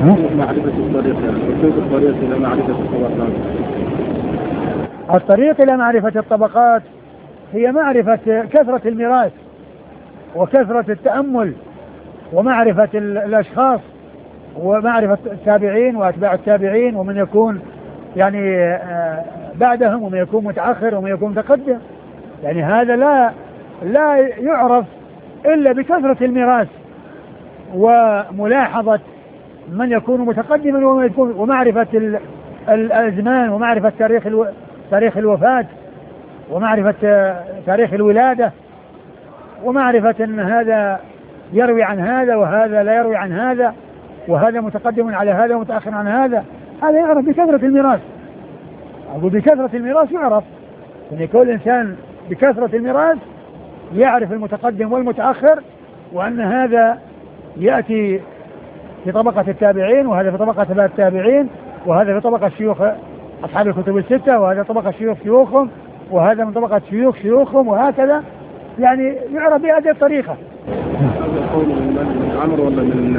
معرفة الطريق وكيف الطريق إلى معرفة الطبقات. الطريق إلى معرفة الطبقات هي معرفة كثرة الميراث وكثرة التأمل ومعرفة الأشخاص ومعرفة التابعين وأتباع التابعين ومن يكون يعني بعدهم ومن يكون متأخر ومن يكون متقدم. يعني هذا لا يعرف إلا بكثرة الميراث وملاحظة من يكون متقدما ومعرفة الأزمان ومعرفة تاريخ الوفاة ومعرفة تاريخ الولادة ومعرفة أن هذا يروي عن هذا وهذا لا يروي عن هذا وهذا متقدم على هذا ومتأخر عن هذا. هذا يعرف بكثرة الميراث. أقول بكثرة الميراث يعرف أن كل إنسان بكثرة الميراث يعرف المتقدم والمتأخر وأن هذا يأتي في طبقة التابعين وهذا في طبقة أتباع التابعين وهذا في طبقة شيوخ أصحاب الكتب الستة وهذا طبقة شيوخهم وهذا من طبقة شيوخهم وهكذا. يعني يعرف بهذه الطريقة. هذا قول من عمرو ولا من